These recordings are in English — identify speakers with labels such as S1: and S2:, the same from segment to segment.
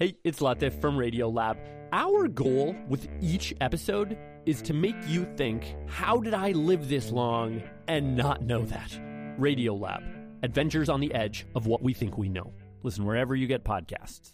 S1: Hey, it's Latif from Radiolab. Our goal with each episode is to make you think, how did I live this long and not know that? Radiolab, adventures on the edge of what we think we know. Listen wherever you get podcasts.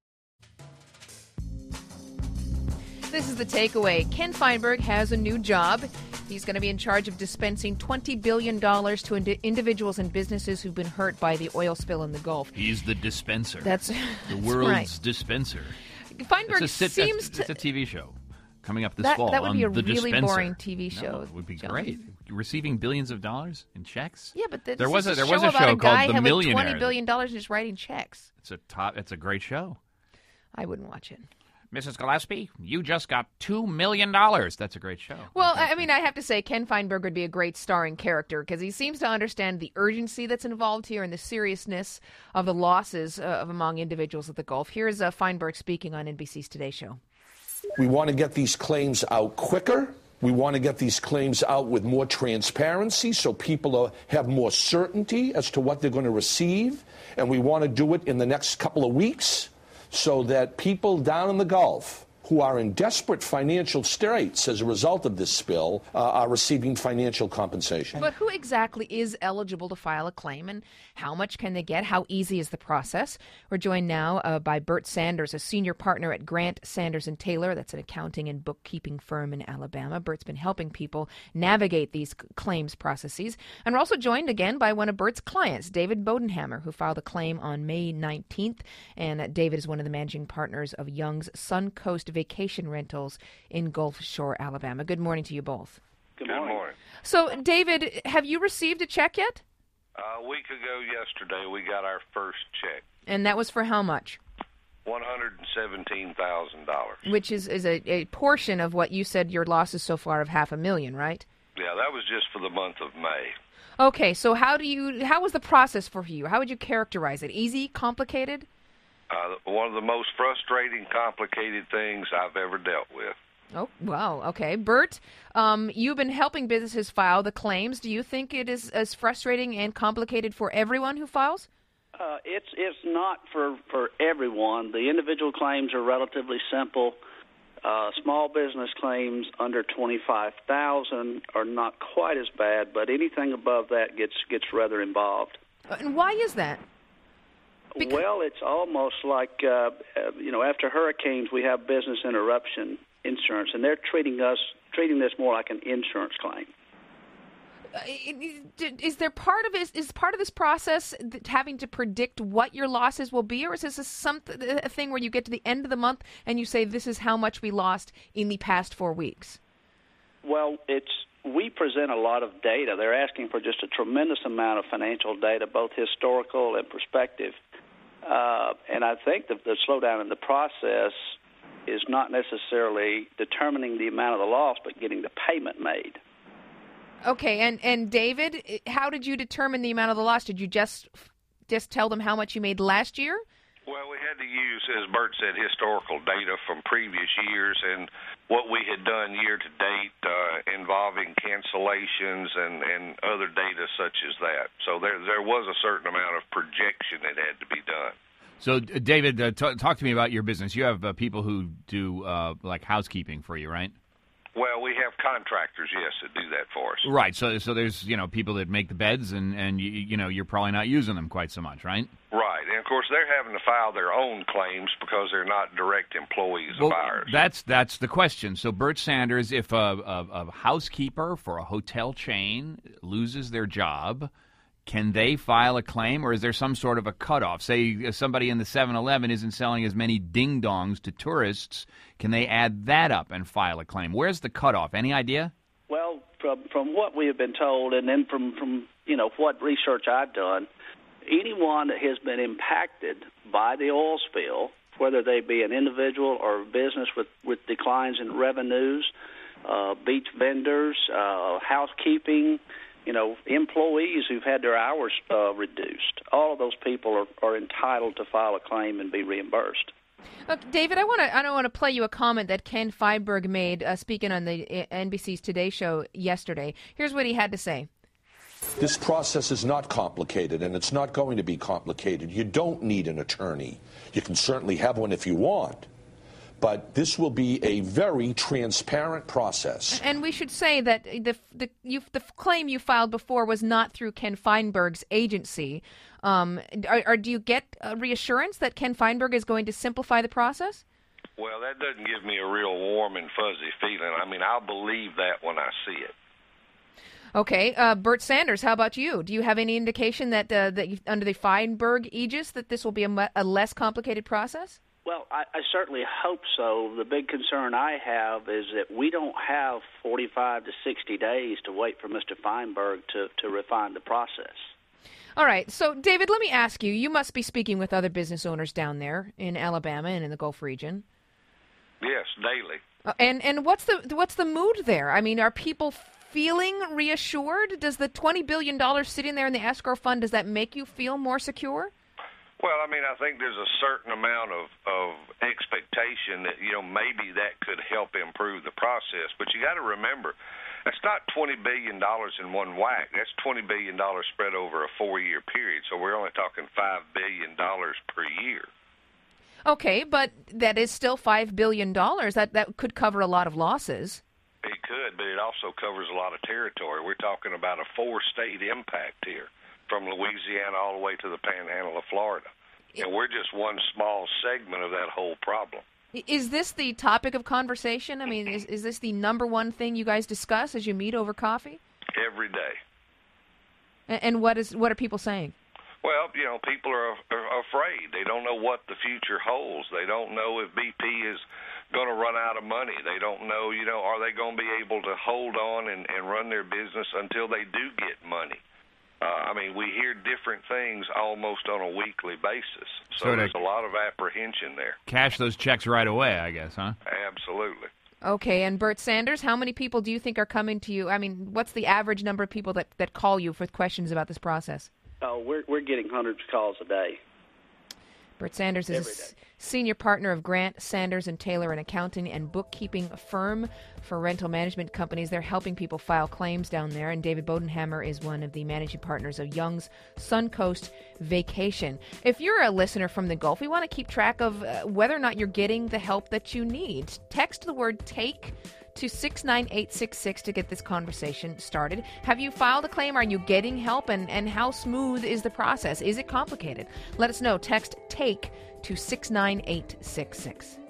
S2: This is The Takeaway. Ken Feinberg has a new job. He's going to be in charge of dispensing $20 billion to individuals and businesses who've been hurt by the oil spill in the Gulf.
S3: He's the dispenser.
S2: That's
S3: the world's
S2: right.
S3: Dispenser.
S2: Feinberg
S3: It's a TV show coming up this fall.
S2: That would be a
S3: The
S2: really
S3: Dispenser.
S2: boring TV show.
S3: No, it would be
S2: John.
S3: great. Receiving billions of dollars in checks.
S2: Yeah, but
S3: there was a
S2: show
S3: show
S2: about a guy
S3: called The Millionaire.
S2: with $20 billion and just writing checks.
S3: It's a great show.
S2: I wouldn't watch it.
S3: Mrs. Gillespie, you just got $2 million. That's a great show.
S2: Well, I mean, I have to say Ken Feinberg would be a great starring character because he seems to understand the urgency that's involved here and the seriousness of the losses among individuals at the Gulf. Here's Feinberg speaking on NBC's Today Show.
S4: We want to get these claims out quicker. We want to get these claims out with more transparency so people have more certainty as to what they're going to receive. And we want to do it in the next couple of weeks so that people down in the Gulf who are in desperate financial straits as a result of this spill are receiving financial compensation.
S2: But who exactly is eligible to file a claim, and how much can they get? How easy is the process? We're joined now by Bert Sanders, a senior partner at Grant, Sanders & Taylor. That's an accounting and bookkeeping firm in Alabama. Bert's been helping people navigate these claims processes. And we're also joined again by one of Bert's clients, David Bodenhammer, who filed a claim on May 19th. And David is one of the managing partners of Young's Suncoast Vacation Rentals in Gulf Shore, Alabama. Good morning to you both.
S5: Good morning.
S2: So, David, have you received a check yet?
S5: A week ago yesterday, we got our first check.
S2: And that was for how much?
S5: $117,000.
S2: Which is a portion of what you said your losses so far of $500,000, right?
S5: Yeah, that was just for the month of May.
S2: Okay, so how was the process for you? How would you characterize it? Easy, complicated?
S5: One of the most frustrating, complicated things I've ever dealt with.
S2: Oh, wow. Okay. Bert, you've been helping businesses file the claims. Do you think it is as frustrating and complicated for everyone who files?
S6: It's not for everyone. The individual claims are relatively simple. Small business claims under $25,000 are not quite as bad, but anything above that gets rather involved.
S2: And why is that?
S6: Well, it's almost like after hurricanes we have business interruption insurance, and they're treating this more like an insurance claim.
S2: Is there part of this process having to predict what your losses will be, or is this a thing where you get to the end of the month and you say this is how much we lost in the past 4 weeks?
S6: Well, we present a lot of data. They're asking for just a tremendous amount of financial data, both historical and prospective. And I think the slowdown in the process is not necessarily determining the amount of the loss, but getting the payment made.
S2: Okay, and David, how did you determine the amount of the loss? Did you just tell them how much you made last year?
S5: Well, we had to use, as Bert said, historical data from previous years and what we had done year to date involving cancellations and other data such as that. So there was a certain amount of projection that had to be done.
S3: So, David, talk to me about your business. You have people who do like housekeeping for you, right?
S5: Well, we have contractors, yes, that do that for us.
S3: Right. So there's people that make the beds, and you're probably not using them quite so much, right?
S5: Right, and of course they're having to file their own claims because they're not direct employees of ours.
S3: That's the question. So, Bert Sanders, if a housekeeper for a hotel chain loses their job, can they file a claim, or is there some sort of a cutoff? Say somebody in the 7-Eleven isn't selling as many ding-dongs to tourists. Can they add that up and file a claim? Where's the cutoff? Any idea?
S6: Well, from what we have been told, and then from what research I've done, anyone that has been impacted by the oil spill, whether they be an individual or a business with declines in revenues, beach vendors, housekeeping, employees who've had their hours reduced, all of those people are entitled to file a claim and be reimbursed.
S2: David, I want to play you a comment that Ken Feinberg made speaking on the NBC's Today Show yesterday. Here's what he had to say.
S4: This process is not complicated, and it's not going to be complicated. You don't need an attorney. You can certainly have one if you want. But this will be a very transparent process.
S2: And we should say that the claim you filed before was not through Ken Feinberg's agency. Do you get reassurance that Ken Feinberg is going to simplify the process?
S5: Well, that doesn't give me a real warm and fuzzy feeling. I mean, I'll believe that when I see it.
S2: Okay. Bert Sanders, how about you? Do you have any indication that under the Feinberg aegis that this will be a less complicated process?
S6: Well, I certainly hope so. The big concern I have is that we don't have 45 to 60 days to wait for Mr. Feinberg to refine the process.
S2: All right. So, David, let me ask you. You must be speaking with other business owners down there in Alabama and in the Gulf region.
S5: Yes, daily.
S2: And what's the mood there? I mean, are people feeling reassured? Does the $20 billion sitting there in the escrow fund, does that make you feel more secure?
S5: Well, I mean, I think there's a certain amount of expectation that, maybe that could help improve the process. But you got to remember, that's not $20 billion in one whack. That's $20 billion spread over a 4-year period. So we're only talking $5 billion per year.
S2: Okay, but that is still $5 billion. That could cover a lot of losses.
S5: It could, but it also covers a lot of territory. We're talking about a 4-state impact here, from Louisiana all the way to the panhandle of Florida. And we're just one small segment of that whole problem.
S2: Is this the topic of conversation? I mean, is this the number one thing you guys discuss as you meet over coffee?
S5: Every day.
S2: And what are people saying?
S5: Well, people are afraid. They don't know what the future holds. They don't know if BP is going to run out of money. They don't know, are they going to be able to hold on and run their business until they do get money? I mean, we hear different things almost on a weekly basis. So there's a lot of apprehension there.
S3: Cash those checks right away, I guess, huh?
S5: Absolutely.
S2: Okay, and Bert Sanders, how many people do you think are coming to you? I mean, what's the average number of people that call you with questions about this process?
S6: Oh, we're getting hundreds of calls a day.
S2: Bert Sanders is a senior partner of Grant, Sanders & Taylor, an accounting and bookkeeping firm for rental management companies. They're helping people file claims down there. And David Bodenhammer is one of the managing partners of Young's Suncoast Vacation. If you're a listener from the Gulf, we want to keep track of whether or not you're getting the help that you need. Text the word TAKE to 69866 to get this conversation started. Have you filed a claim? Are you getting help? And how smooth is the process? Is it complicated? Let us know. Text TAKE to 69866.